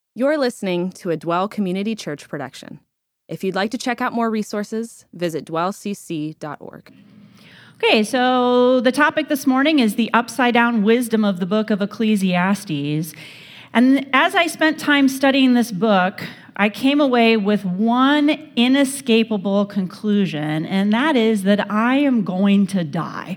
You're listening to a Dwell Community Church production. If you'd like to check out more resources, visit dwellcc.org. Okay, so the topic this morning is the upside-down wisdom of the book of Ecclesiastes. And as I spent time studying this book, I came away with one inescapable conclusion, and that is that I am going to die.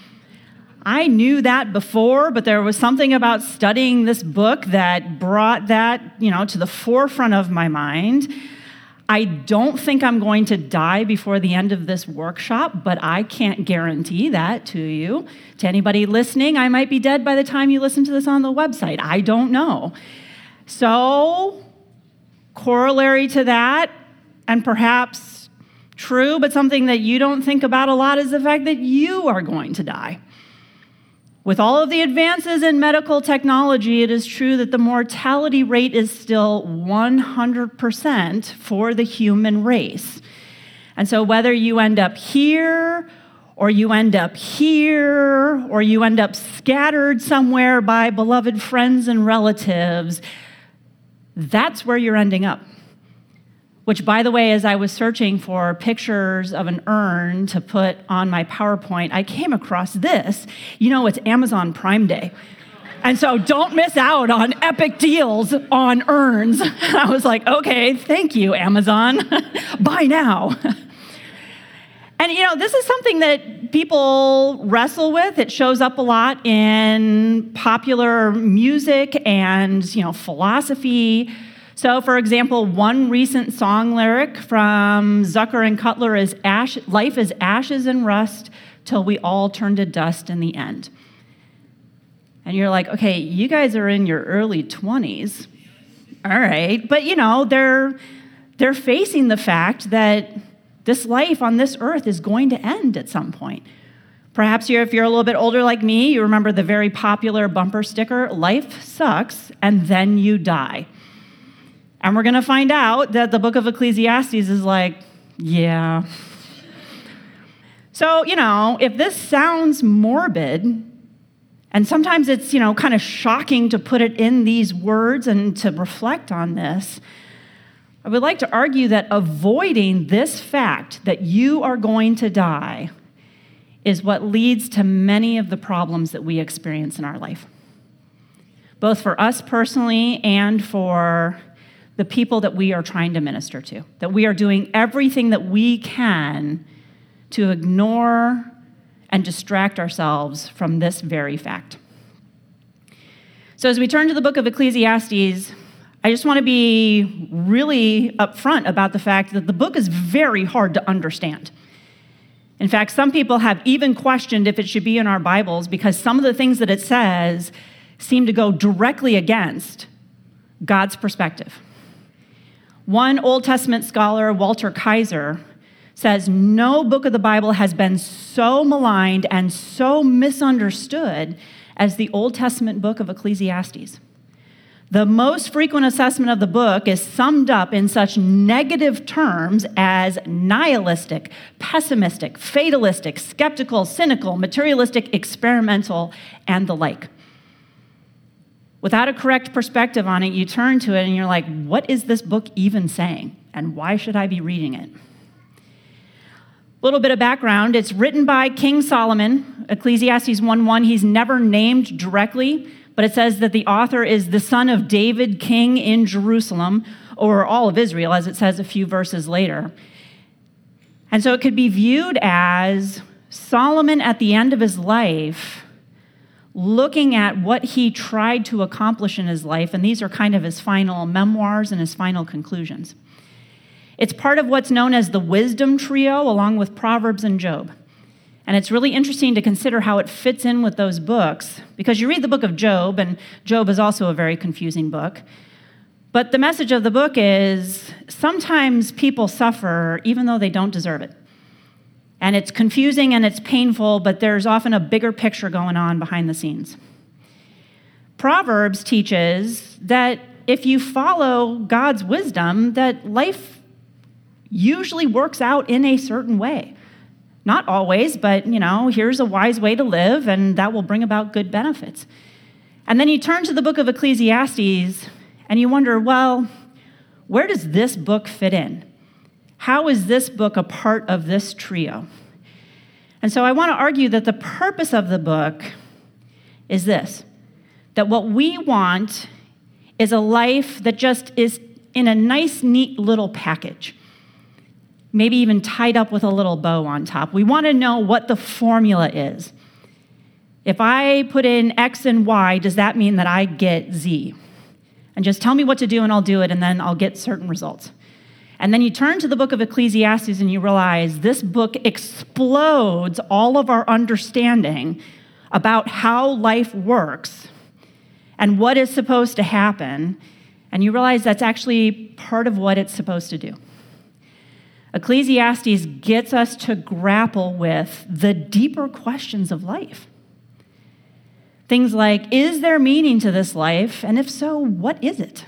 I knew that before, but there was something about studying this book that brought that, to the forefront of my mind. I don't think I'm going to die before the end of this workshop, but I can't guarantee that to you. To anybody listening, I might be dead by the time you listen to this on the website. I don't know. So, corollary to that, and perhaps true, but something that you don't think about a lot, is the fact that you are going to die. With all of the advances in medical technology, it is true that the mortality rate is still 100% for the human race. And so whether you end up here, or you end up here, or you end up scattered somewhere by beloved friends and relatives, that's where you're ending up. Which, by the way, as I was searching for pictures of an urn to put on my PowerPoint, I came across this. It's Amazon Prime Day. And so don't miss out on epic deals on urns. I was like, okay, thank you, Amazon. Buy now. And, this is something that people wrestle with. It shows up a lot in popular music and, philosophy. So, for example, one recent song lyric from Zucker and Cutler is, "Life is ashes and rust till we all turn to dust in the end." And you're like, okay, you guys are in your early 20s. All right. But, they're facing the fact that this life on this earth is going to end at some point. Perhaps if you're a little bit older like me, you remember the very popular bumper sticker, "Life sucks, and then you die." And we're going to find out that the book of Ecclesiastes is like, yeah. So, if this sounds morbid, and sometimes it's, kind of shocking to put it in these words and to reflect on this, I would like to argue that avoiding this fact that you are going to die is what leads to many of the problems that we experience in our life, both for us personally and for the people that we are trying to minister to, that we are doing everything that we can to ignore and distract ourselves from this very fact. So as we turn to the book of Ecclesiastes, I just want to be really upfront about the fact that the book is very hard to understand. In fact, some people have even questioned if it should be in our Bibles because some of the things that it says seem to go directly against God's perspective. One Old Testament scholar, Walter Kaiser, says no book of the Bible has been so maligned and so misunderstood as the Old Testament book of Ecclesiastes. The most frequent assessment of the book is summed up in such negative terms as nihilistic, pessimistic, fatalistic, skeptical, cynical, materialistic, experimental, and the like. Without a correct perspective on it, you turn to it and you're like, what is this book even saying? And why should I be reading it? A little bit of background. It's written by King Solomon, Ecclesiastes 1:1. He's never named directly, but it says that the author is the son of David, king in Jerusalem, or all of Israel, as it says a few verses later. And so it could be viewed as Solomon at the end of his life, looking at what he tried to accomplish in his life, and these are kind of his final memoirs and his final conclusions. It's part of what's known as the Wisdom Trio, along with Proverbs and Job. And it's really interesting to consider how it fits in with those books, because you read the book of Job, and Job is also a very confusing book. But the message of the book is sometimes people suffer even though they don't deserve it. And it's confusing and it's painful, but there's often a bigger picture going on behind the scenes. Proverbs teaches that if you follow God's wisdom, that life usually works out in a certain way. Not always, but, here's a wise way to live, and that will bring about good benefits. And then you turn to the book of Ecclesiastes, And you wonder, well, where does this book fit in? How is this book a part of this trio? And so I want to argue that the purpose of the book is this, that what we want is a life that just is in a nice, neat little package, maybe even tied up with a little bow on top. We want to know what the formula is. If I put in X and Y, does that mean that I get Z? And just tell me what to do and I'll do it, and then I'll get certain results. And then you turn to the book of Ecclesiastes and you realize this book explodes all of our understanding about how life works and what is supposed to happen. And you realize that's actually part of what it's supposed to do. Ecclesiastes gets us to grapple with the deeper questions of life. Things like, is there meaning to this life? And if so, what is it?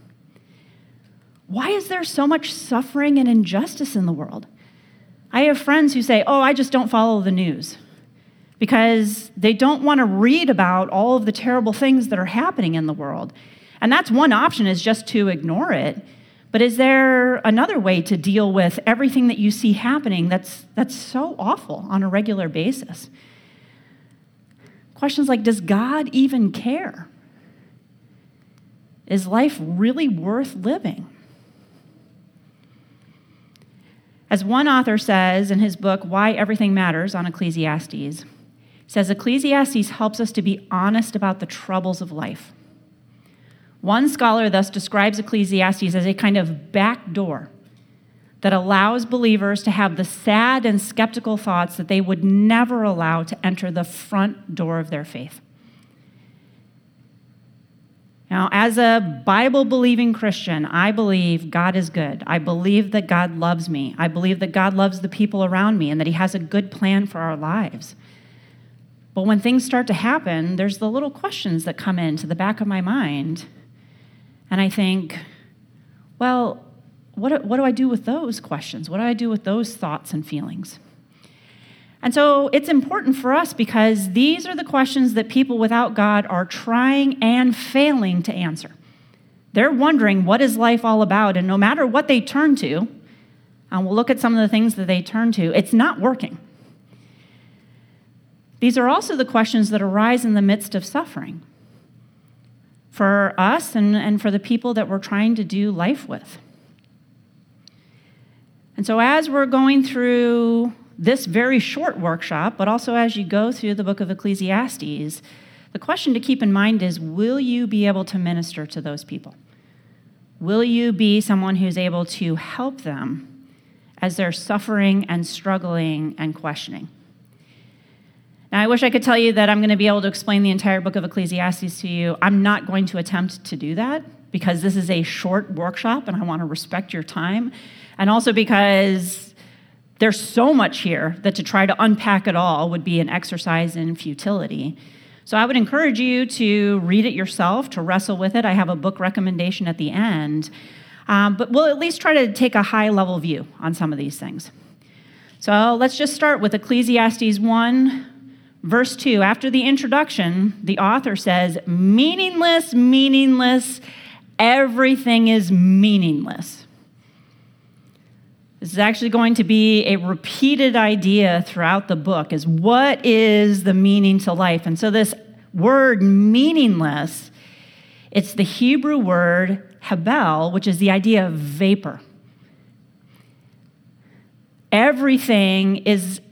Why is there so much suffering and injustice in the world? I have friends who say, I just don't follow the news because they don't want to read about all of the terrible things that are happening in the world. And that's one option, is just to ignore it. But is there another way to deal with everything that you see happening that's so awful on a regular basis? Questions like, does God even care? Is life really worth living? As one author says in his book, Why Everything Matters on Ecclesiastes, he says, Ecclesiastes helps us to be honest about the troubles of life. One scholar thus describes Ecclesiastes as a kind of back door that allows believers to have the sad and skeptical thoughts that they would never allow to enter the front door of their faith. Now, as a Bible-believing Christian, I believe God is good. I believe that God loves me. I believe that God loves the people around me and that he has a good plan for our lives. But when things start to happen, there's the little questions that come into the back of my mind. And I think, well, what do I do with those questions? What do I do with those thoughts and feelings? And so it's important for us because these are the questions that people without God are trying and failing to answer. They're wondering, what is life all about? And no matter what they turn to, and we'll look at some of the things that they turn to, it's not working. These are also the questions that arise in the midst of suffering for us and for the people that we're trying to do life with. And so as we're going through this very short workshop, but also as you go through the book of Ecclesiastes, the question to keep in mind is, will you be able to minister to those people? Will you be someone who's able to help them as they're suffering and struggling and questioning? Now, I wish I could tell you that I'm going to be able to explain the entire book of Ecclesiastes to you. I'm not going to attempt to do that because this is a short workshop and I want to respect your time. And also because there's so much here that to try to unpack it all would be an exercise in futility. So I would encourage you to read it yourself, to wrestle with it. I have a book recommendation at the end. But we'll at least try to take a high-level view on some of these things. So let's just start with Ecclesiastes 1, verse 2. After the introduction, the author says, meaningless, meaningless, everything is meaningless. This is actually going to be a repeated idea throughout the book, is what is the meaning to life? And so this word meaningless, it's the Hebrew word hebel, which is the idea of vapor. Everything is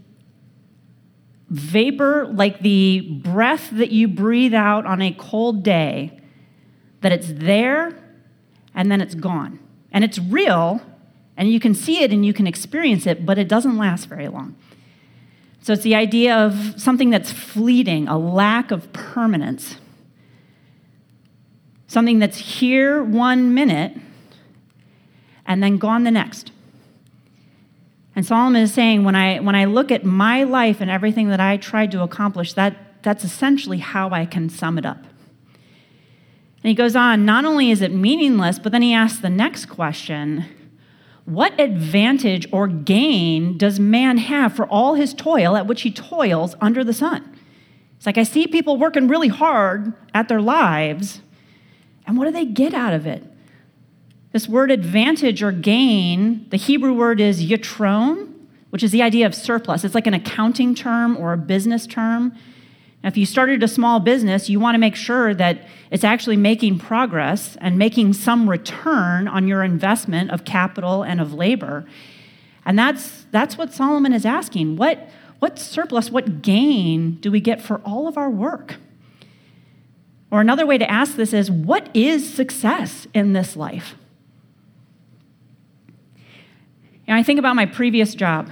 vapor, like the breath that you breathe out on a cold day, that it's there and then it's gone. And it's real, and you can see it and you can experience it, but it doesn't last very long. So it's the idea of something that's fleeting, a lack of permanence. Something that's here 1 minute and then gone the next. And Solomon is saying, when I look at my life and everything that I tried to accomplish, that's essentially how I can sum it up. And he goes on, not only is it meaningless, but then he asks the next question, what advantage or gain does man have for all his toil at which he toils under the sun? It's like, I see people working really hard at their lives, And what do they get out of it? This word advantage or gain, the Hebrew word is yitron, which is the idea of surplus. It's like an accounting term or a business term. Now, if you started a small business, you want to make sure that it's actually making progress and making some return on your investment of capital and of labor. And that's what Solomon is asking. What surplus, what gain do we get for all of our work? Or another way to ask this is, what is success in this life? I think about my previous job.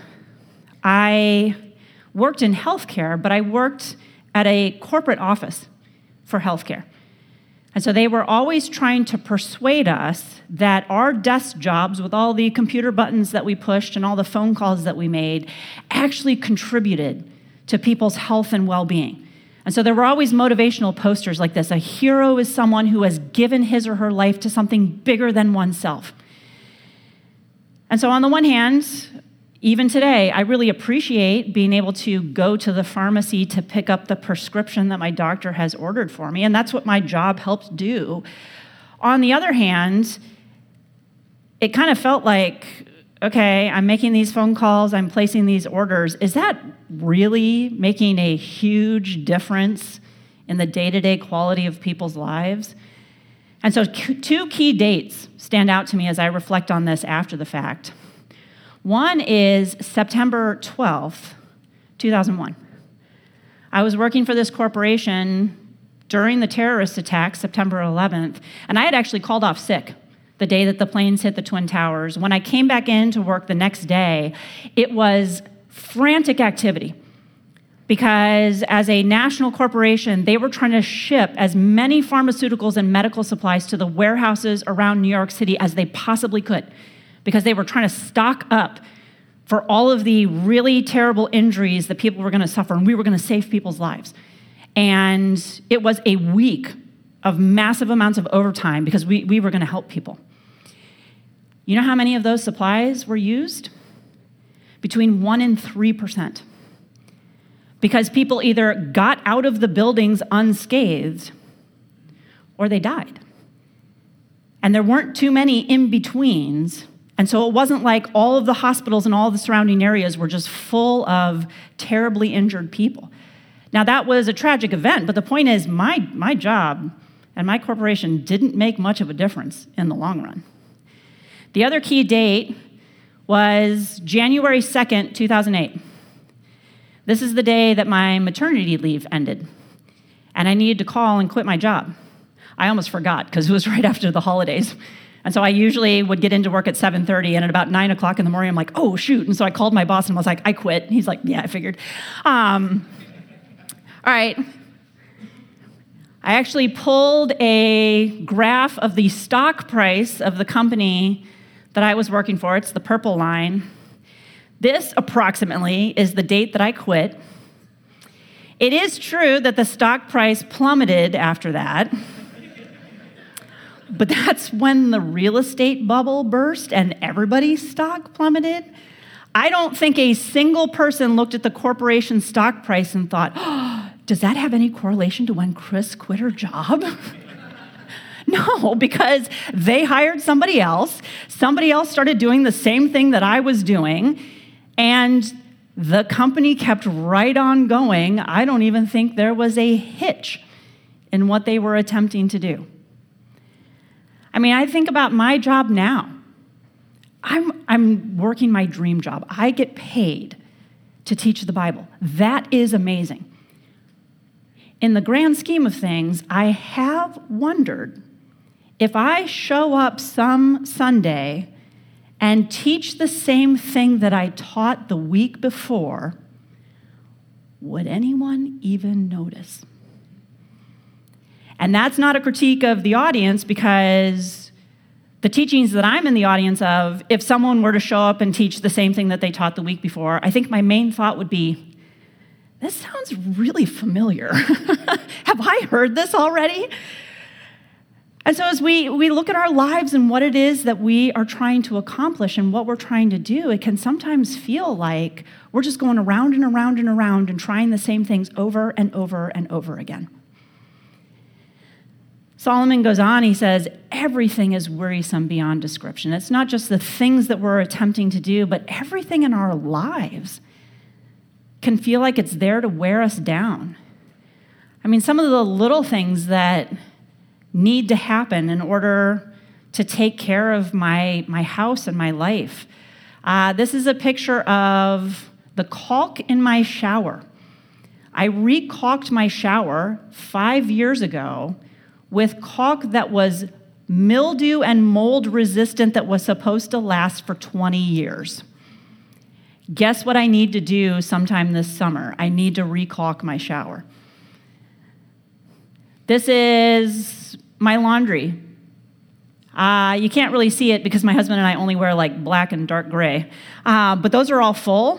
I worked in healthcare, but I worked at a corporate office for healthcare. And so they were always trying to persuade us that our desk jobs, with all the computer buttons that we pushed and all the phone calls that we made, actually contributed to people's health and well-being. And so there were always motivational posters like this: a hero is someone who has given his or her life to something bigger than oneself. And so on the one hand, even today, I really appreciate being able to go to the pharmacy to pick up the prescription that my doctor has ordered for me, and that's what my job helps do. On the other hand, it kind of felt like, okay, I'm making these phone calls, I'm placing these orders. Is that really making a huge difference in the day-to-day quality of people's lives? And so two key dates stand out to me as I reflect on this after the fact. One is September 12th, 2001. I was working for this corporation during the terrorist attack, September 11th, and I had actually called off sick the day that the planes hit the Twin Towers. When I came back in to work the next day, it was frantic activity, because as a national corporation, they were trying to ship as many pharmaceuticals and medical supplies to the warehouses around New York City as they possibly could, because they were trying to stock up for all of the really terrible injuries that people were going to suffer, and we were going to save people's lives. And it was a week of massive amounts of overtime because we were going to help people. You know how many of those supplies were used? Between 1% and 3%. Because people either got out of the buildings unscathed or they died. And there weren't too many in-betweens. And so it wasn't like all of the hospitals and all the surrounding areas were just full of terribly injured people. Now, that was a tragic event, but the point is my job and my corporation didn't make much of a difference in the long run. The other key date was January 2nd, 2008. This is the day that my maternity leave ended, and I needed to call and quit my job. I almost forgot because it was right after the holidays. And so I usually would get into work at 7:30, and at about 9 o'clock in the morning, I'm like, oh, shoot. And so I called my boss and was like, I quit. And he's like, yeah, I figured. All right. I actually pulled a graph of the stock price of the company that I was working for. It's the purple line. This approximately is the date that I quit. It is true that the stock price plummeted after that, but that's when the real estate bubble burst and everybody's stock plummeted. I don't think a single person looked at the corporation's stock price and thought, oh, does that have any correlation to when Chris quit her job? No, because they hired somebody else started doing the same thing that I was doing, and the company kept right on going. I don't even think there was a hitch in what they were attempting to do. I mean, I think about my job now. I'm working my dream job. I get paid to teach the Bible. That is amazing. In the grand scheme of things, I have wondered if I show up some Sunday and teach the same thing that I taught the week before, would anyone even notice? And that's not a critique of the audience, because the teachings that I'm in the audience of, if someone were to show up and teach the same thing that they taught the week before, I think my main thought would be, this sounds really familiar. Have I heard this already? And so as we look at our lives and what it is that we are trying to accomplish and what we're trying to do, it can sometimes feel like we're just going around and around and around and trying the same things over and over and over again. Solomon goes on, he says, everything is wearisome beyond description. It's not just the things that we're attempting to do, but everything in our lives can feel like it's there to wear us down. I mean, some of the little things that need to happen in order to take care of my house and my life. This is a picture of the caulk in my shower. I recaulked my shower 5 years ago with caulk that was mildew and mold resistant that was supposed to last for 20 years. Guess what I need to do sometime this summer? I need to recaulk my shower. This is my laundry. You can't really see it because my husband and I only wear like black and dark gray. But those are all full.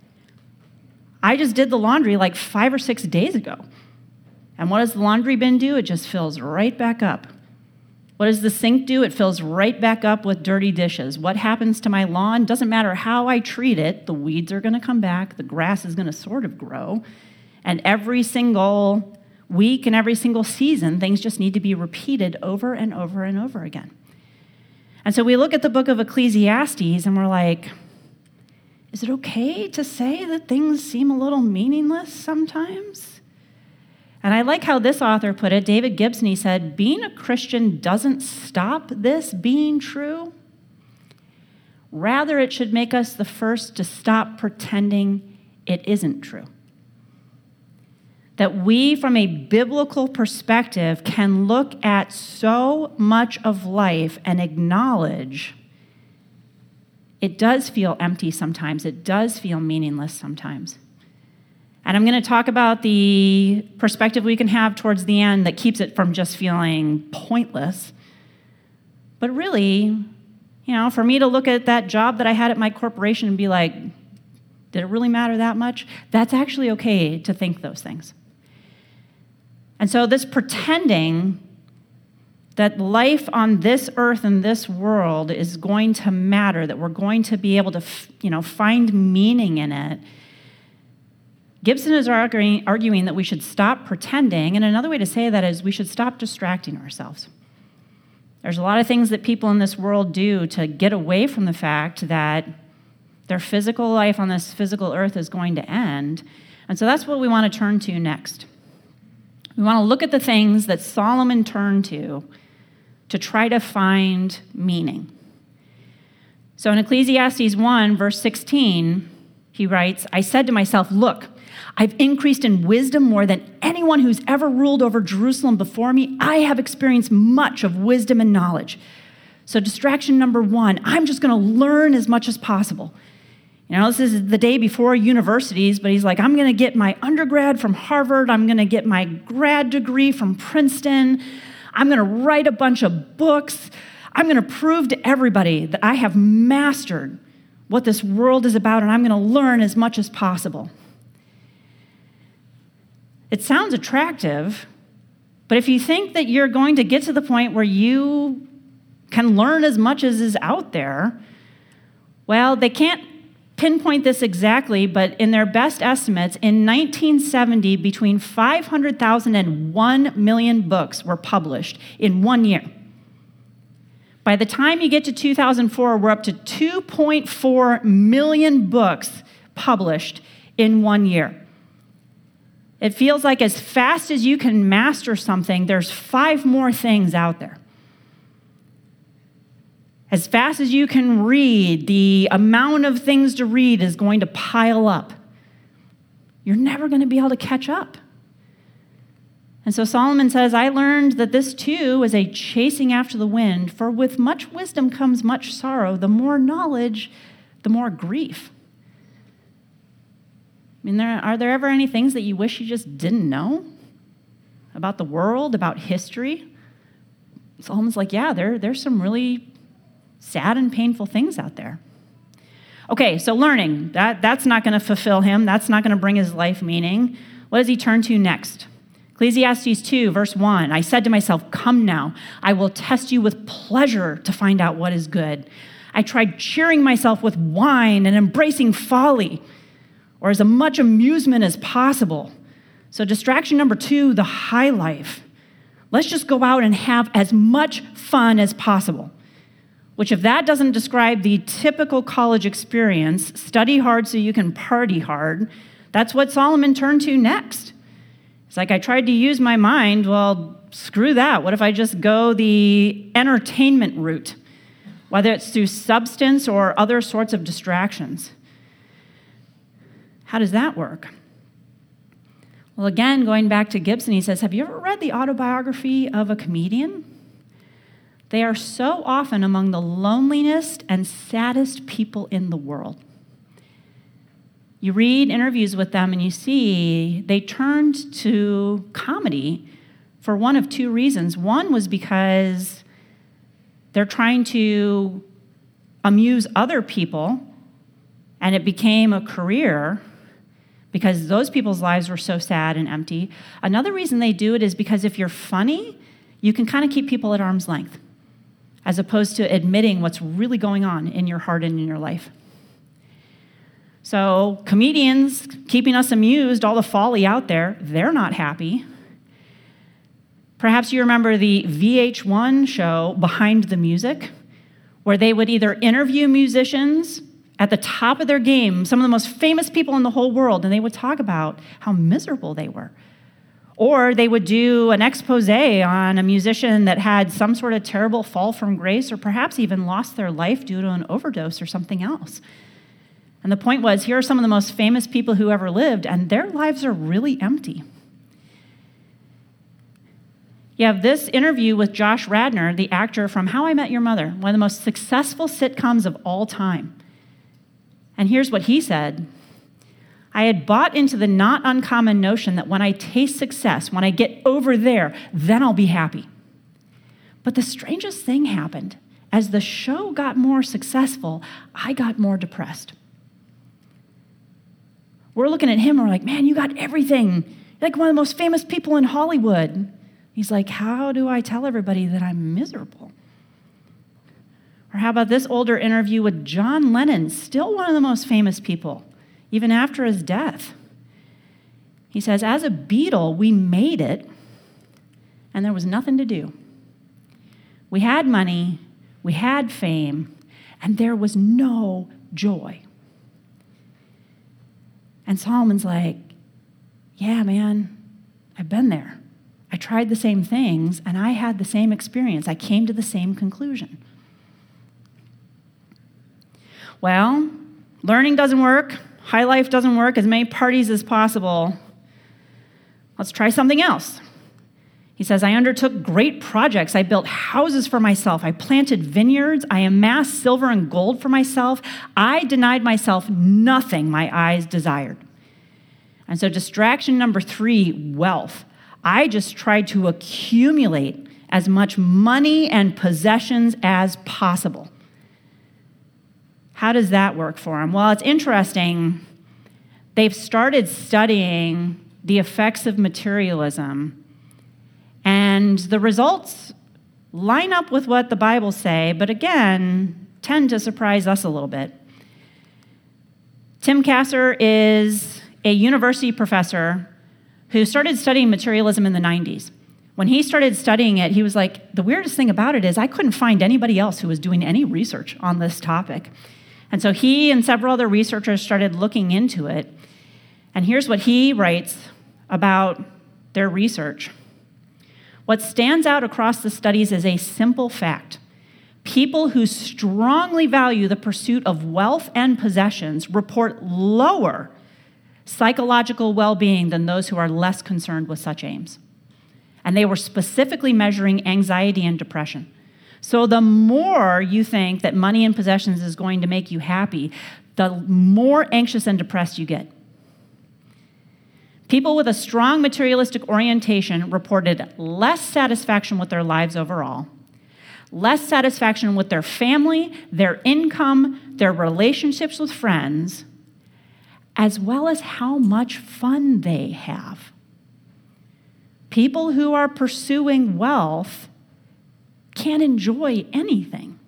I just did the laundry like 5 or 6 days ago. And what does the laundry bin do? It just fills right back up. What does the sink do? It fills right back up with dirty dishes. What happens to my lawn? Doesn't matter how I treat it, the weeds are going to come back, the grass is going to sort of grow, and every single week and every single season, things just need to be repeated over and over and over again. And so we look at the book of Ecclesiastes and we're like, is it okay to say that things seem a little meaningless sometimes? And I like how this author put it, David Gibson. He said, being a Christian doesn't stop this being true. Rather, it should make us the first to stop pretending it isn't true. That we, from a biblical perspective, can look at so much of life and acknowledge it does feel empty sometimes. It does feel meaningless sometimes. And I'm going to talk about the perspective we can have towards the end that keeps it from just feeling pointless. But really, for me to look at that job that I had at my corporation and be like, did it really matter that much? That's actually okay to think those things. And so this pretending that life on this earth and this world is going to matter, that we're going to be able to, find meaning in it, Gibson is arguing that we should stop pretending, and another way to say that is we should stop distracting ourselves. There's a lot of things that people in this world do to get away from the fact that their physical life on this physical earth is going to end, and so that's what we want to turn to next. We want to look at the things that Solomon turned to try to find meaning. So in Ecclesiastes 1, verse 16, he writes, I said to myself, look, I've increased in wisdom more than anyone who's ever ruled over Jerusalem before me. I have experienced much of wisdom and knowledge. So distraction number 1, I'm just going to learn as much as possible. This is the day before universities, but he's like, I'm going to get my undergrad from Harvard. I'm going to get my grad degree from Princeton. I'm going to write a bunch of books. I'm going to prove to everybody that I have mastered what this world is about, and I'm going to learn as much as possible. It sounds attractive, but if you think that you're going to get to the point where you can learn as much as is out there, well, they can't pinpoint this exactly, but in their best estimates, in 1970, between 500,000 and 1 million books were published in 1 year. By the time you get to 2004, we're up to 2.4 million books published in 1 year. It feels like as fast as you can master something, there's 5 more things out there. As fast as you can read, the amount of things to read is going to pile up. You're never going to be able to catch up. And so Solomon says, I learned that this too is a chasing after the wind, for with much wisdom comes much sorrow. The more knowledge, the more grief. Are there ever any things that you wish you just didn't know about the world, about history? Solomon's like, yeah, there's some really sad and painful things out there. Okay, so learning, that's not going to fulfill him. That's not going to bring his life meaning. What does he turn to next? Ecclesiastes 2, verse 1, I said to myself, come now, I will test you with pleasure to find out what is good. I tried cheering myself with wine and embracing folly, or as much amusement as possible. So distraction number 2, the high life. Let's just go out and have as much fun as possible. Which, if that doesn't describe the typical college experience, study hard so you can party hard, that's what Solomon turned to next. It's like, I tried to use my mind. Well, screw that. What if I just go the entertainment route, whether it's through substance or other sorts of distractions? How does that work? Well, again, going back to Gibson, he says, have you ever read the autobiography of a comedian? They are so often among the loneliest and saddest people in the world. You read interviews with them and you see they turned to comedy for one of two reasons. One was because they're trying to amuse other people, and it became a career because those people's lives were so sad and empty. Another reason they do it is because if you're funny, you can kind of keep people at arm's length, as opposed to admitting what's really going on in your heart and in your life. So comedians keeping us amused, all the folly out there, they're not happy. Perhaps you remember the VH1 show Behind the Music, where they would either interview musicians at the top of their game, some of the most famous people in the whole world, and they would talk about how miserable they were. Or they would do an expose on a musician that had some sort of terrible fall from grace, or perhaps even lost their life due to an overdose or something else. And the point was, here are some of the most famous people who ever lived, and their lives are really empty. You have this interview with Josh Radnor, the actor from How I Met Your Mother, one of the most successful sitcoms of all time. And here's what he said. I had bought into the not uncommon notion that when I taste success, when I get over there, then I'll be happy. But the strangest thing happened. As the show got more successful, I got more depressed. We're looking at him and we're like, man, you got everything. You're like one of the most famous people in Hollywood. He's like, how do I tell everybody that I'm miserable? Or how about this older interview with John Lennon, still one of the most famous people, even after his death. He says, as a Beatle, we made it, and there was nothing to do. We had money, we had fame, and there was no joy. And Solomon's like, yeah, man, I've been there. I tried the same things, and I had the same experience. I came to the same conclusion. Well, learning doesn't work. High life doesn't work, as many parties as possible. Let's try something else. He says, I undertook great projects. I built houses for myself. I planted vineyards. I amassed silver and gold for myself. I denied myself nothing my eyes desired. And so distraction number 3, wealth. I just tried to accumulate as much money and possessions as possible. How does that work for him? Well, it's interesting. They've started studying the effects of materialism, and the results line up with what the Bible say, but again, tend to surprise us a little bit. Tim Kasser is a university professor who started studying materialism in the 90s. When he started studying it, he was like, the weirdest thing about it is I couldn't find anybody else who was doing any research on this topic. And so he and several other researchers started looking into it. And here's what he writes about their research. What stands out across the studies is a simple fact. People who strongly value the pursuit of wealth and possessions report lower psychological well-being than those who are less concerned with such aims. And they were specifically measuring anxiety and depression. So the more you think that money and possessions is going to make you happy, the more anxious and depressed you get. People with a strong materialistic orientation reported less satisfaction with their lives overall, less satisfaction with their family, their income, their relationships with friends, as well as how much fun they have. People who are pursuing wealth can't enjoy anything.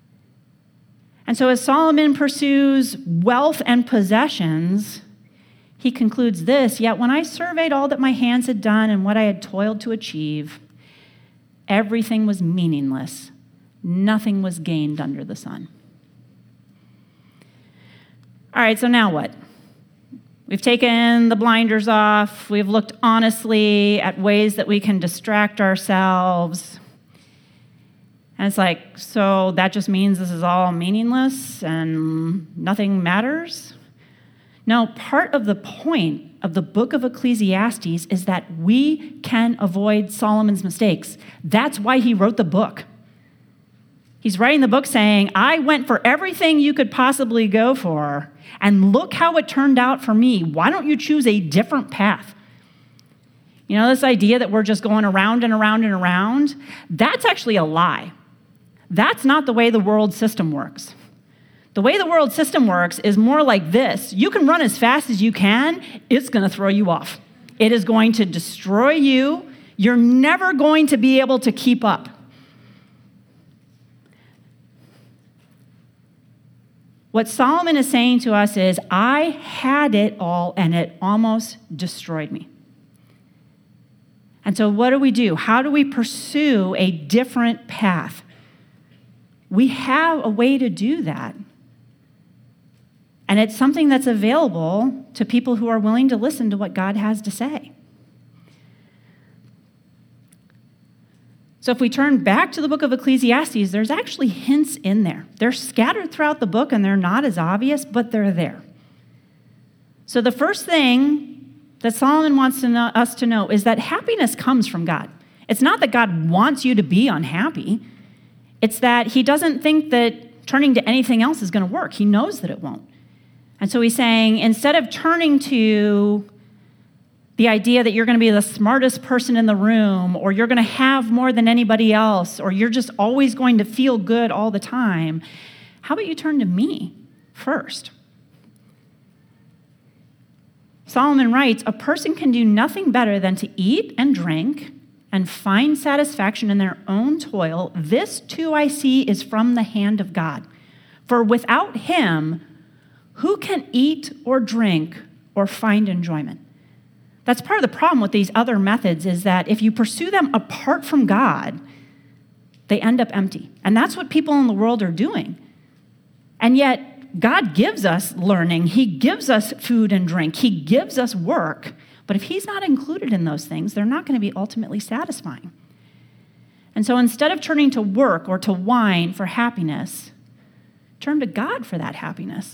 And so as Solomon pursues wealth and possessions, he concludes this, "Yet when I surveyed all that my hands had done and what I had toiled to achieve, everything was meaningless. Nothing was gained under the sun." All right, so now what? We've taken the blinders off. We've looked honestly at ways that we can distract ourselves. And it's like, so that just means this is all meaningless and nothing matters? No, part of the point of the book of Ecclesiastes is that we can avoid Solomon's mistakes. That's why he wrote the book. He's writing the book saying, I went for everything you could possibly go for, and look how it turned out for me. Why don't you choose a different path? You know, this idea that we're just going around and around and around, that's actually a lie. That's not the way the world system works. The way the world system works is more like this. You can run as fast as you can. It's going to throw you off. It is going to destroy you. You're never going to be able to keep up. What Solomon is saying to us is, I had it all and it almost destroyed me. And so what do? How do we pursue a different path? We have a way to do that. And it's something that's available to people who are willing to listen to what God has to say. So if we turn back to the book of Ecclesiastes, there's actually hints in there. They're scattered throughout the book and they're not as obvious, but they're there. So the first thing that Solomon wants us to know is that happiness comes from God. It's not that God wants you to be unhappy. It's that he doesn't think that turning to anything else is going to work. He knows that it won't. And so he's saying, instead of turning to the idea that you're going to be the smartest person in the room, or you're going to have more than anybody else, or you're just always going to feel good all the time, how about you turn to me first? Solomon writes, a person can do nothing better than to eat and drink and find satisfaction in their own toil. This too I see is from the hand of God. For without him, who can eat or drink or find enjoyment? That's part of the problem with these other methods, is that if you pursue them apart from God, they end up empty. And that's what people in the world are doing. And yet, God gives us learning. He gives us food and drink. He gives us work. But if he's not included in those things, they're not going to be ultimately satisfying. And so instead of turning to work or to wine for happiness, turn to God for that happiness.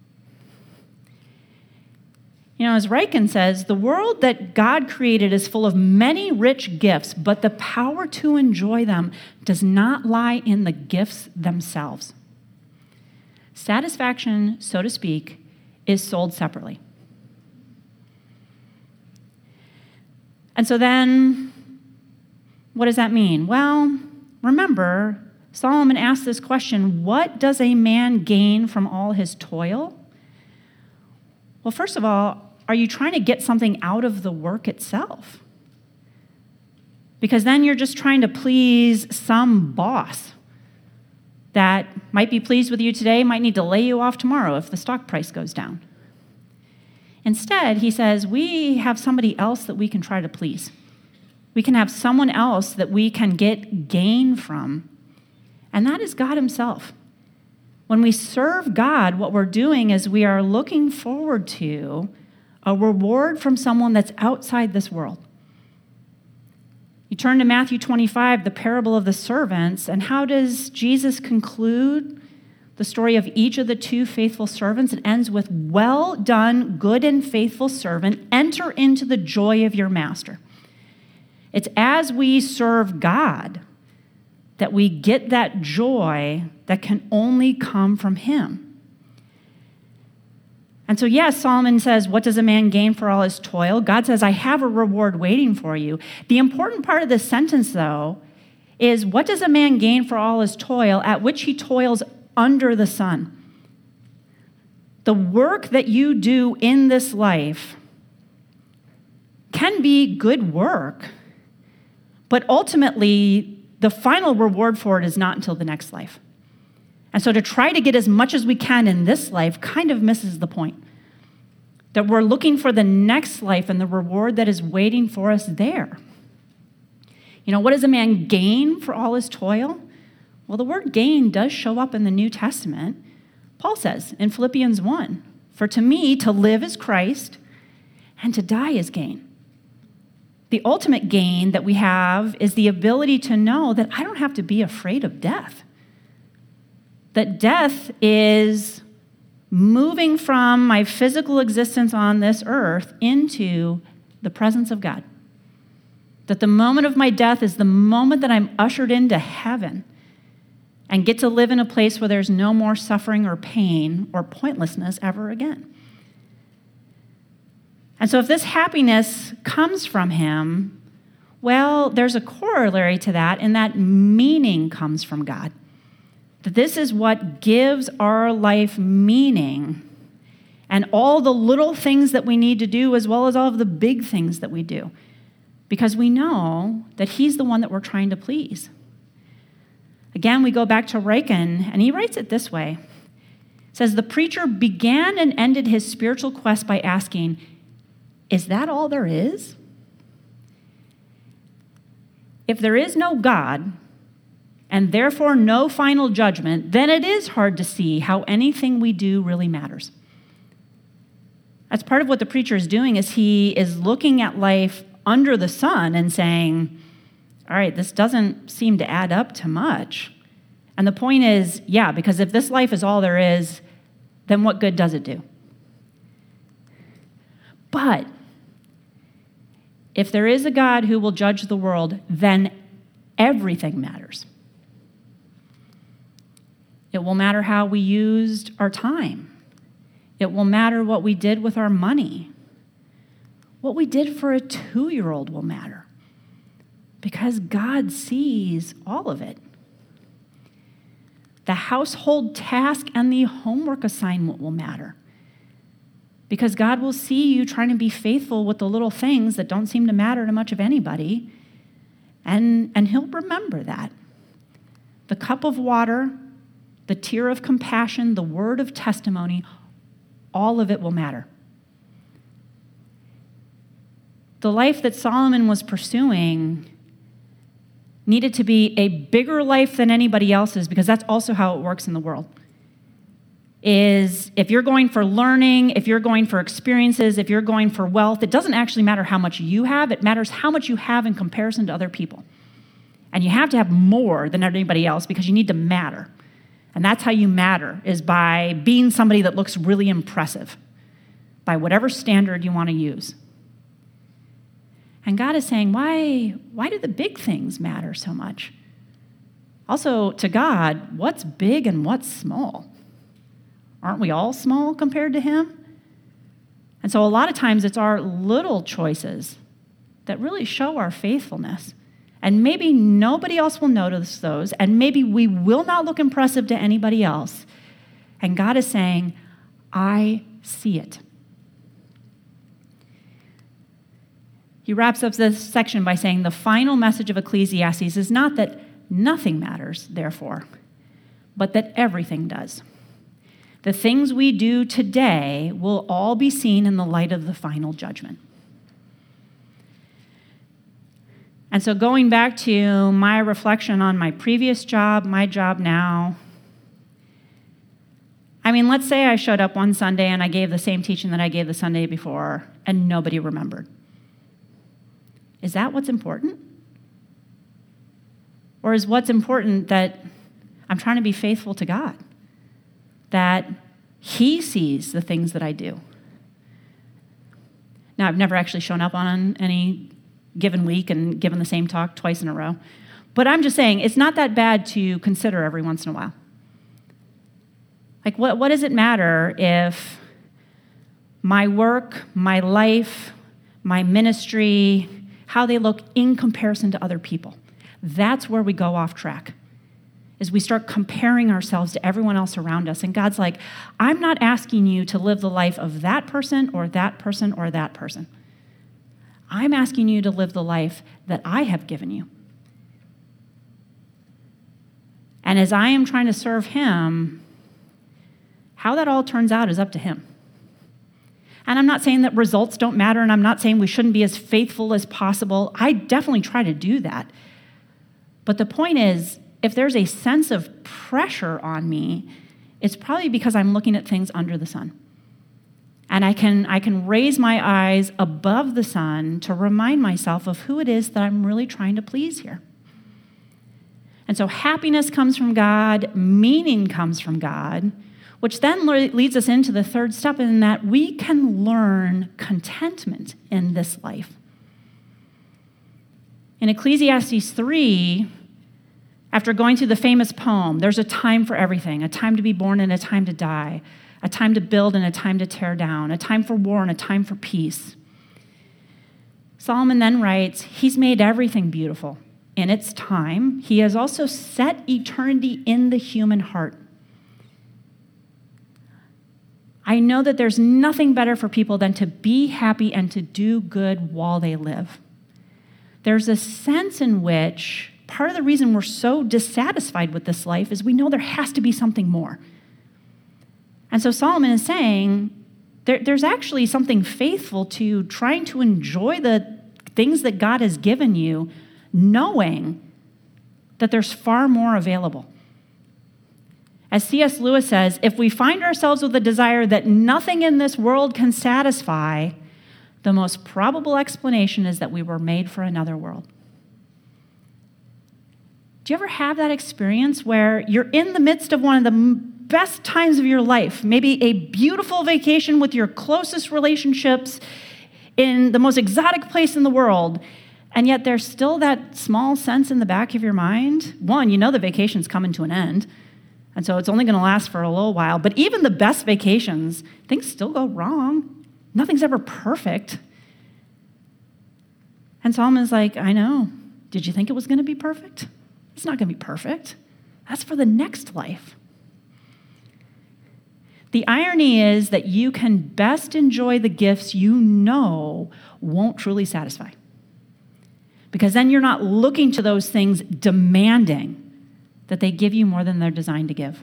You know, as Ryken says, the world that God created is full of many rich gifts, but the power to enjoy them does not lie in the gifts themselves. Satisfaction, so to speak, is sold separately. And so then, what does that mean? Well, remember, Solomon asked this question, what does a man gain from all his toil? Well, first of all, are you trying to get something out of the work itself? Because then you're just trying to please some boss that might be pleased with you today, might need to lay you off tomorrow if the stock price goes down. Instead, he says, we have somebody else that we can try to please. We can have someone else that we can get gain from, and that is God himself. When we serve God, what we're doing is we are looking forward to a reward from someone that's outside this world. You turn to Matthew 25, the parable of the servants, and how does Jesus conclude the story of each of the two faithful servants? It ends with, well done, good and faithful servant, enter into the joy of your master. It's as we serve God that we get that joy that can only come from him. And so, yes, Solomon says, what does a man gain for all his toil? God says, I have a reward waiting for you. The important part of this sentence, though, is what does a man gain for all his toil at which he toils under the sun? The work that you do in this life can be good work, but ultimately, the final reward for it is not until the next life. And so to try to get as much as we can in this life kind of misses the point. that we're looking for the next life and the reward that is waiting for us there. What does a man gain for all his toil? Well, the word gain does show up in the New Testament. Paul says in Philippians 1, "For to me, to live is Christ, and to die is gain." The ultimate gain that we have is the ability to know that I don't have to be afraid of death. That death is moving from my physical existence on this earth into the presence of God. That the moment of my death is the moment that I'm ushered into heaven and get to live in a place where there's no more suffering or pain or pointlessness ever again. And so if this happiness comes from him, well, there's a corollary to that, and that meaning comes from God. That this is what gives our life meaning, and all the little things that we need to do as well as all of the big things that we do, because we know that he's the one that we're trying to please. Again, we go back to Ryken, and he writes it this way. It says, "The preacher began and ended his spiritual quest by asking, 'Is that all there is?' If there is no God, and therefore no final judgment, then it is hard to see how anything we do really matters." That's part of what the preacher is doing, is he is looking at life under the sun and saying, all right, this doesn't seem to add up to much. And the point is, yeah, because if this life is all there is, then what good does it do? But if there is a God who will judge the world, then everything matters. It will matter how we used our time. It will matter what we did with our money. What we did for a 2-year-old will matter, because God sees all of it. The household task and the homework assignment will matter, because God will see you trying to be faithful with the little things that don't seem to matter to much of anybody, and he'll remember that. The cup of water, the tear of compassion, the word of testimony, all of it will matter. The life that Solomon was pursuing needed to be a bigger life than anybody else's, because that's also how it works in the world. Is if you're going for learning, if you're going for experiences, if you're going for wealth, it doesn't actually matter how much you have. It matters how much you have in comparison to other people. And you have to have more than anybody else because you need to matter. And that's how you matter, is by being somebody that looks really impressive, by whatever standard you want to use. And God is saying, why do the big things matter so much? Also, to God, what's big and what's small? Aren't we all small compared to him? And so a lot of times it's our little choices that really show our faithfulness. And maybe nobody else will notice those, and maybe we will not look impressive to anybody else. And God is saying, I see it. He wraps up this section by saying the final message of Ecclesiastes is not that nothing matters, therefore, but that everything does. The things we do today will all be seen in the light of the final judgment. And so going back to my reflection on my previous job, my job now, let's say I showed up one Sunday and I gave the same teaching that I gave the Sunday before and nobody remembered. Is that what's important? Or is what's important that I'm trying to be faithful to God? That he sees the things that I do. Now, I've never actually shown up on any given week and given the same talk twice in a row. But I'm just saying, it's not that bad to consider every once in a while. Like, what does it matter if my work, my life, my ministry, how they look in comparison to other people? That's where we go off track, is we start comparing ourselves to everyone else around us. And God's like, I'm not asking you to live the life of that person or that person or that person. I'm asking you to live the life that I have given you. And as I am trying to serve him, how that all turns out is up to him. And I'm not saying that results don't matter, and I'm not saying we shouldn't be as faithful as possible. I definitely try to do that. But the point is, if there's a sense of pressure on me, it's probably because I'm looking at things under the sun. And I can raise my eyes above the sun to remind myself of who it is that I'm really trying to please here. And so happiness comes from God, meaning comes from God, which then leads us into the third step in that we can learn contentment in this life. In Ecclesiastes 3, after going through the famous poem, there's a time for everything, a time to be born and a time to die, a time to build and a time to tear down, a time for war and a time for peace. Solomon then writes, he's made everything beautiful in its time. He has also set eternity in the human heart. I know that there's nothing better for people than to be happy and to do good while they live. There's a sense in which part of the reason we're so dissatisfied with this life is we know there has to be something more. And so Solomon is saying there's actually something faithful to trying to enjoy the things that God has given you, knowing that there's far more available. As C.S. Lewis says, if we find ourselves with a desire that nothing in this world can satisfy, the most probable explanation is that we were made for another world. Do you ever have that experience where you're in the midst of one of the best times of your life, maybe a beautiful vacation with your closest relationships in the most exotic place in the world, and yet there's still that small sense in the back of your mind? One, you know the vacation's coming to an end, and so it's only going to last for a little while. But even the best vacations, things still go wrong. Nothing's ever perfect. And Solomon's like, I know. Did you think it was going to be perfect? It's not going to be perfect. That's for the next life. The irony is that you can best enjoy the gifts you know won't truly satisfy. Because then you're not looking to those things demanding that they give you more than they're designed to give.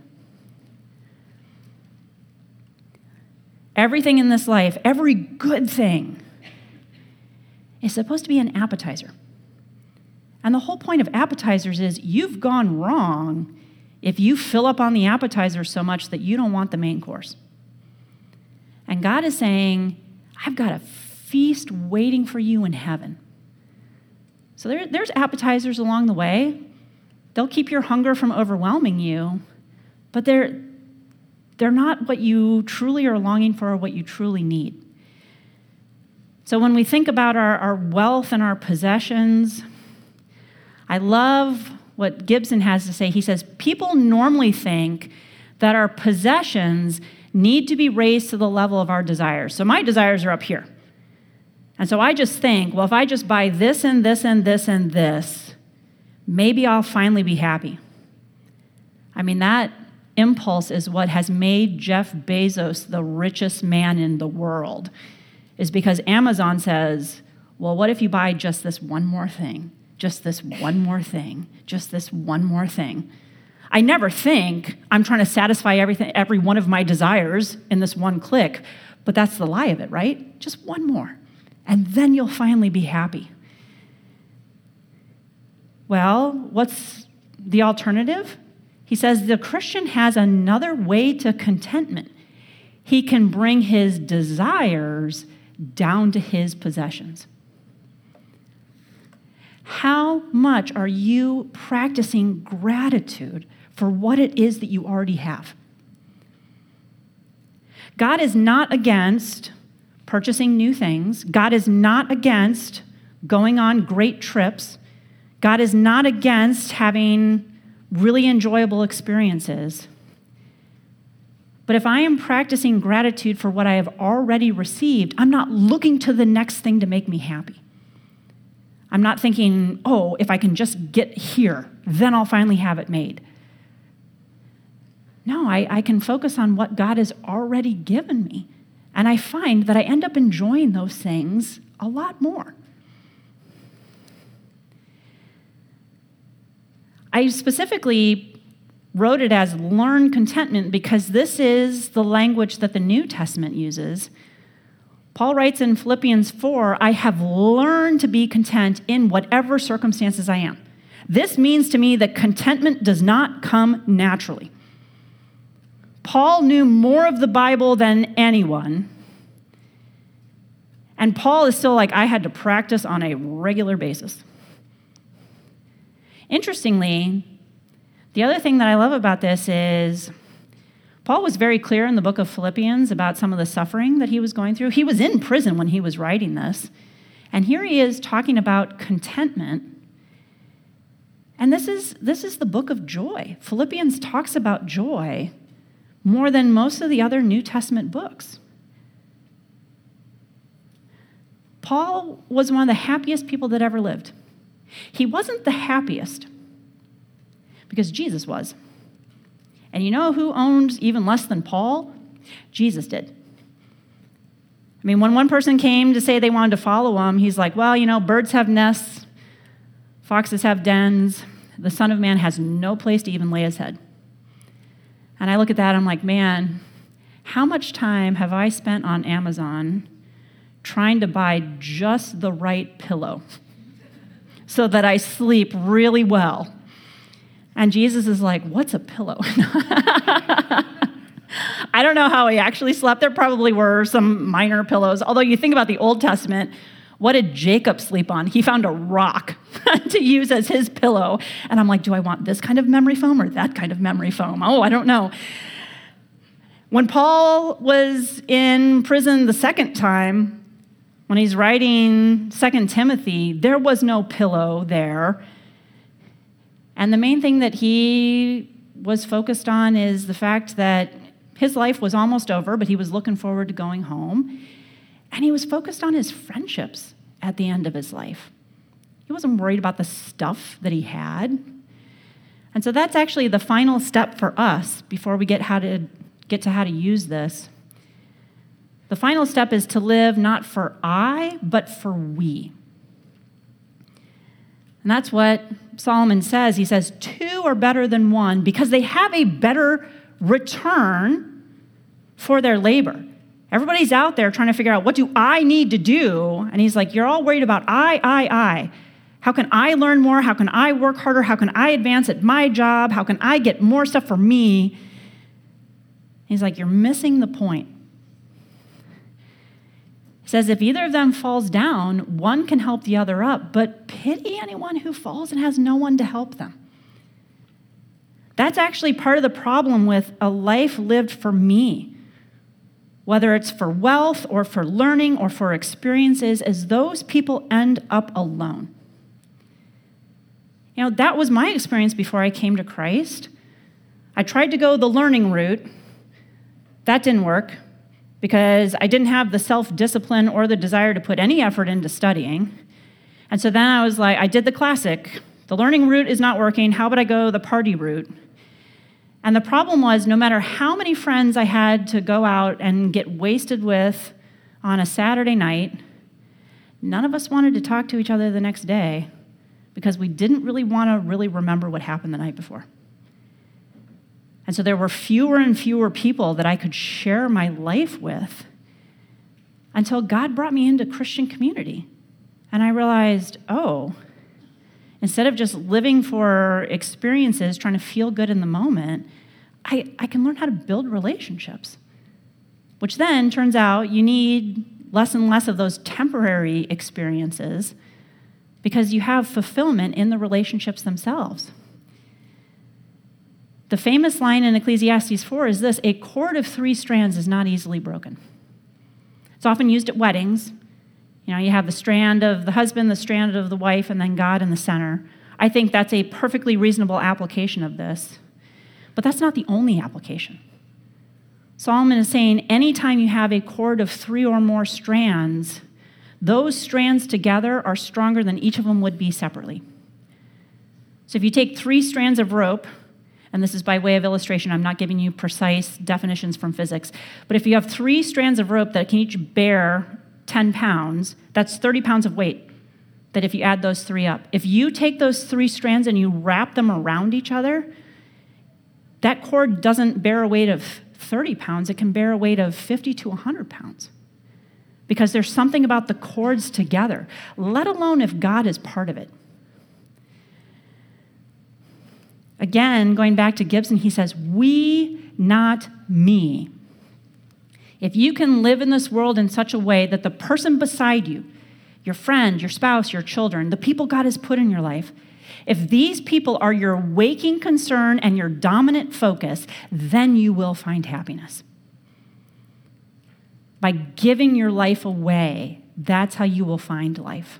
Everything in this life, every good thing, is supposed to be an appetizer. And the whole point of appetizers is you've gone wrong if you fill up on the appetizer so much that you don't want the main course. And God is saying, I've got a feast waiting for you in heaven. So there's appetizers along the way. They'll keep your hunger from overwhelming you, but they're not what you truly are longing for or what you truly need. So when we think about our wealth and our possessions, I love what Gibson has to say. He says, people normally think that our possessions need to be raised to the level of our desires. So my desires are up here. And so I just think, well, if I just buy this and this and this and this, maybe I'll finally be happy. I mean, that impulse is what has made Jeff Bezos the richest man in the world, is because Amazon says, well, what if you buy just this one more thing? Just this one more thing, just this one more thing. I never think I'm trying to satisfy every one of my desires in this one click, but that's the lie of it, right? Just one more, and then you'll finally be happy. Well, what's the alternative? He says the Christian has another way to contentment. He can bring his desires down to his possessions. How much are you practicing gratitude for what it is that you already have? God is not against purchasing new things. God is not against going on great trips. God is not against having really enjoyable experiences. But if I am practicing gratitude for what I have already received, I'm not looking to the next thing to make me happy. I'm not thinking, oh, if I can just get here, then I'll finally have it made. No, I can focus on what God has already given me. And I find that I end up enjoying those things a lot more. I specifically wrote it as learn contentment because this is the language that the New Testament uses Paul writes in Philippians 4, I have learned to be content in whatever circumstances I am. This means to me that contentment does not come naturally. Paul knew more of the Bible than anyone. And Paul is still like, I had to practice on a regular basis. Interestingly, the other thing that I love about this is Paul was very clear in the book of Philippians about some of the suffering that he was going through. He was in prison when he was writing this. And here he is talking about contentment. And this is the book of joy. Philippians talks about joy more than most of the other New Testament books. Paul was one of the happiest people that ever lived. He wasn't the happiest because Jesus was. And you know who owned even less than Paul? Jesus did. I mean, when one person came to say they wanted to follow him, he's like, well, you know, birds have nests, foxes have dens, the Son of Man has no place to even lay his head. And I look at that, I'm like, man, how much time have I spent on Amazon trying to buy just the right pillow so that I sleep really well? And Jesus is like, what's a pillow? I don't know how he actually slept. There probably were some minor pillows. Although you think about the Old Testament, what did Jacob sleep on? He found a rock to use as his pillow. And I'm like, do I want this kind of memory foam or that kind of memory foam? Oh, I don't know. When Paul was in prison the second time, when he's writing 2 Timothy, there was no pillow there. And the main thing that he was focused on is the fact that his life was almost over, but he was looking forward to going home. And he was focused on his friendships at the end of his life. He wasn't worried about the stuff that he had. And so that's actually the final step for us before we get to how to use this. The final step is to live not for I, but for we. And that's what Solomon says. He says, two are better than one because they have a better return for their labor. Everybody's out there trying to figure out, what do I need to do? And he's like, you're all worried about I. How can I learn more? How can I work harder? How can I advance at my job? How can I get more stuff for me? He's like, you're missing the point. He says, if either of them falls down, one can help the other up, but pity anyone who falls and has no one to help them. That's actually part of the problem with a life lived for me, whether it's for wealth or for learning or for experiences, is those people end up alone. You know, that was my experience before I came to Christ. I tried to go the learning route. That didn't work, because I didn't have the self-discipline or the desire to put any effort into studying. And so then I was like, I did the classic. The learning route is not working. How about I go the party route? And the problem was, no matter how many friends I had to go out and get wasted with on a Saturday night, none of us wanted to talk to each other the next day because we didn't really want to really remember what happened the night before. And so there were fewer and fewer people that I could share my life with until God brought me into Christian community. And I realized, instead of just living for experiences, trying to feel good in the moment, I can learn how to build relationships, which then turns out you need less and less of those temporary experiences because you have fulfillment in the relationships themselves. The famous line in Ecclesiastes 4 is this: a cord of 3 strands is not easily broken. It's often used at weddings. You know, you have the strand of the husband, the strand of the wife, and then God in the center. I think that's a perfectly reasonable application of this. But that's not the only application. Solomon is saying anytime you have a cord of 3 or more strands, those strands together are stronger than each of them would be separately. So if you take 3 strands of rope, and this is by way of illustration, I'm not giving you precise definitions from physics, but if you have 3 strands of rope that can each bear 10 pounds, that's 30 pounds of weight, that if you add those 3 up. If you take those 3 strands and you wrap them around each other, that cord doesn't bear a weight of 30 pounds, it can bear a weight of 50 to 100 pounds. because there's something about the chords together, let alone if God is part of it. Again, going back to Gibson, he says, we, not me. If you can live in this world in such a way that the person beside you, your friend, your spouse, your children, the people God has put in your life, if these people are your waking concern and your dominant focus, then you will find happiness. By giving your life away, that's how you will find life.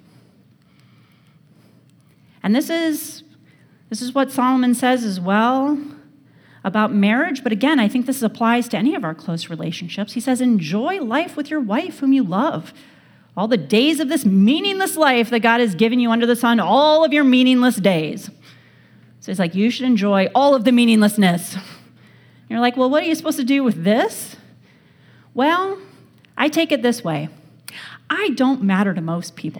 And this is what Solomon says as well about marriage, but again, I think this applies to any of our close relationships. He says, enjoy life with your wife whom you love. All the days of this meaningless life that God has given you under the sun, all of your meaningless days. So he's like, you should enjoy all of the meaninglessness. And you're like, well, what are you supposed to do with this? Well, I take it this way. I don't matter to most people.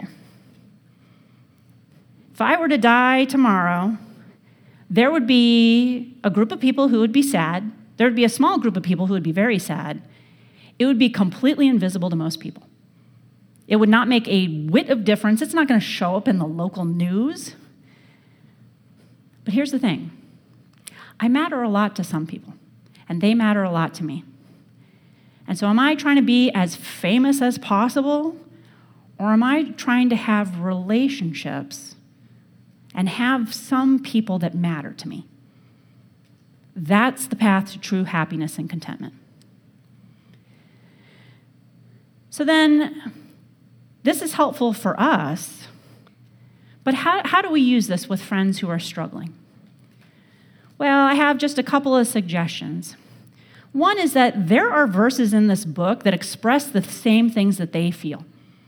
If I were to die tomorrow, there would be a group of people who would be sad. There would be a small group of people who would be very sad. It would be completely invisible to most people. It would not make a whit of difference. It's not going to show up in the local news. But here's the thing. I matter a lot to some people, and they matter a lot to me. And so am I trying to be as famous as possible, or am I trying to have relationships and have some people that matter to me? That's the path to true happiness and contentment. So then, this is helpful for us, but how do we use this with friends who are struggling? Well, I have just a couple of suggestions. One is that there are verses in this book that express the same things that they feel.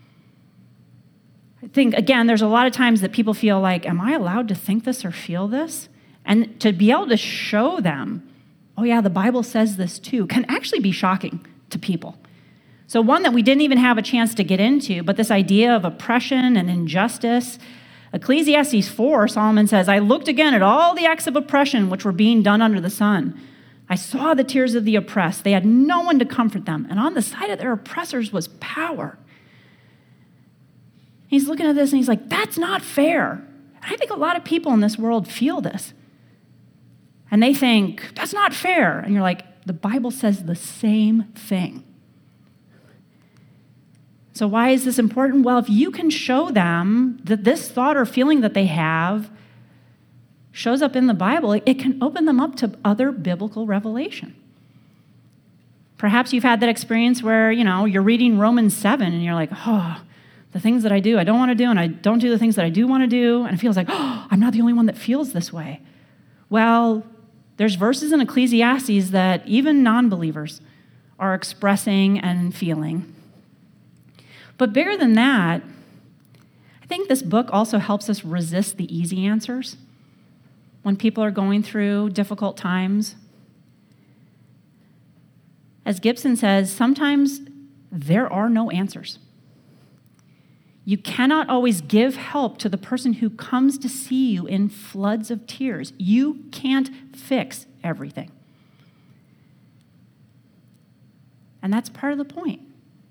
I think, again, there's a lot of times that people feel like, am I allowed to think this or feel this? And to be able to show them, oh yeah, the Bible says this too, can actually be shocking to people. So one that we didn't even have a chance to get into, but this idea of oppression and injustice. Ecclesiastes 4, Solomon says, I looked again at all the acts of oppression which were being done under the sun. I saw the tears of the oppressed. They had no one to comfort them. And on the side of their oppressors was power. He's looking at this and he's like, that's not fair. And I think a lot of people in this world feel this. And they think, that's not fair. And you're like, the Bible says the same thing. So why is this important? Well, if you can show them that this thought or feeling that they have shows up in the Bible, it can open them up to other biblical revelation. Perhaps you've had that experience where, you're reading Romans 7 and you're like, oh, the things that I do, I don't want to do, and I don't do the things that I do want to do, and it feels like, oh, I'm not the only one that feels this way. Well, there's verses in Ecclesiastes that even non-believers are expressing and feeling. But bigger than that, I think this book also helps us resist the easy answers when people are going through difficult times. As Gibson says, sometimes there are no answers. You cannot always give help to the person who comes to see you in floods of tears. You can't fix everything. And that's part of the point.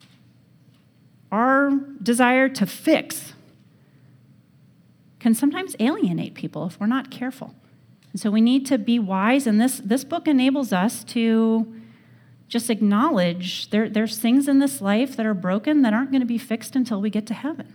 Our desire to fix can sometimes alienate people if we're not careful. And so we need to be wise, and this book enables us to just acknowledge there's things in this life that are broken that aren't going to be fixed until we get to heaven.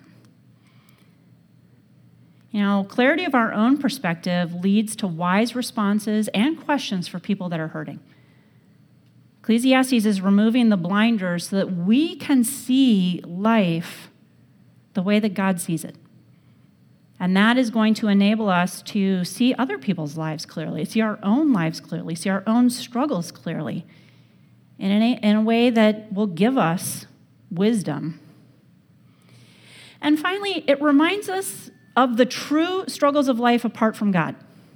Clarity of our own perspective leads to wise responses and questions for people that are hurting. Ecclesiastes is removing the blinders so that we can see life the way that God sees it. And that is going to enable us to see other people's lives clearly, see our own lives clearly, see our own struggles clearly, in a way that will give us wisdom. And finally, it reminds us of the true struggles of life apart from God.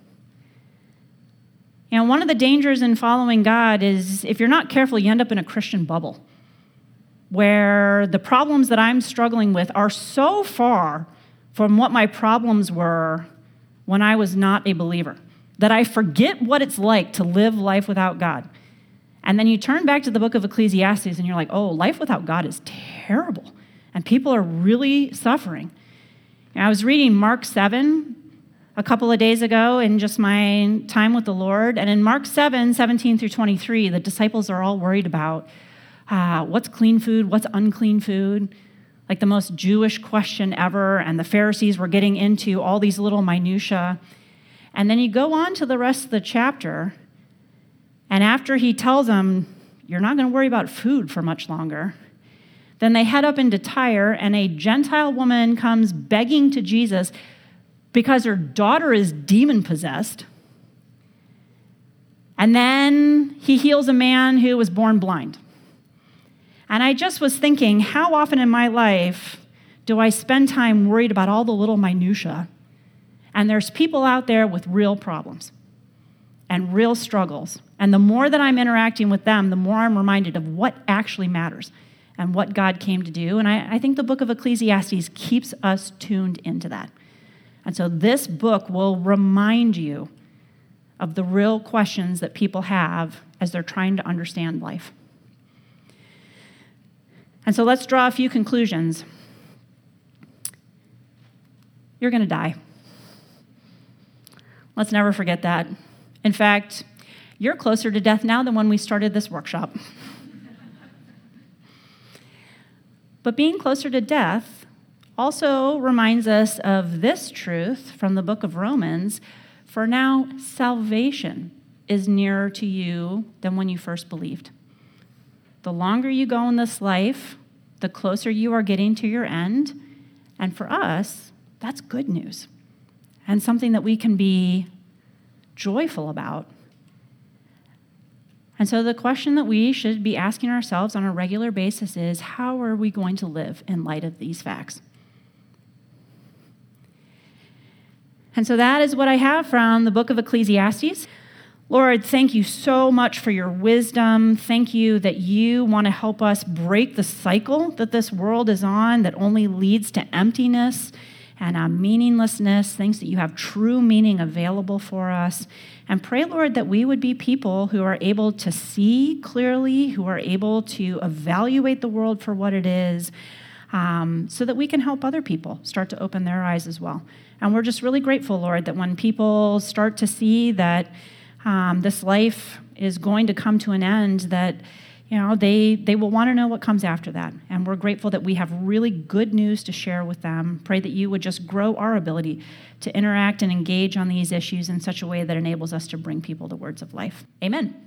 One of the dangers in following God is if you're not careful, you end up in a Christian bubble where the problems that I'm struggling with are so far from what my problems were when I was not a believer that I forget what it's like to live life without God. And then you turn back to the book of Ecclesiastes and you're like, oh, life without God is terrible. And people are really suffering. And I was reading Mark 7 a couple of days ago in just my time with the Lord. And in Mark 7, 17 through 23, the disciples are all worried about what's clean food, what's unclean food, like the most Jewish question ever. And the Pharisees were getting into all these little minutiae. And then you go on to the rest of the chapter, and after he tells them, you're not going to worry about food for much longer, then they head up into Tyre, and a Gentile woman comes begging to Jesus because her daughter is demon-possessed. And then he heals a man who was born blind. And I just was thinking, how often in my life do I spend time worried about all the little minutiae? And there's people out there with real problems and real struggles. And the more that I'm interacting with them, the more I'm reminded of what actually matters and what God came to do. And I think the book of Ecclesiastes keeps us tuned into that. And so this book will remind you of the real questions that people have as they're trying to understand life. And so let's draw a few conclusions. You're going to die. Let's never forget that. In fact, you're closer to death now than when we started this workshop. But being closer to death also reminds us of this truth from the book of Romans. For now, salvation is nearer to you than when you first believed. The longer you go in this life, the closer you are getting to your end. And for us, that's good news and something that we can be joyful about. And so the question that we should be asking ourselves on a regular basis is, how are we going to live in light of these facts? And so that is what I have from the book of Ecclesiastes. Lord, thank you so much for your wisdom. Thank you that you want to help us break the cycle that this world is on that only leads to emptiness and meaninglessness, things that you have true meaning available for us. And pray, Lord, that we would be people who are able to see clearly, who are able to evaluate the world for what it is, so that we can help other people start to open their eyes as well. And we're just really grateful, Lord, that when people start to see that this life is going to come to an end, that they will want to know what comes after that. And we're grateful that we have really good news to share with them. Pray that you would just grow our ability to interact and engage on these issues in such a way that enables us to bring people the words of life. Amen.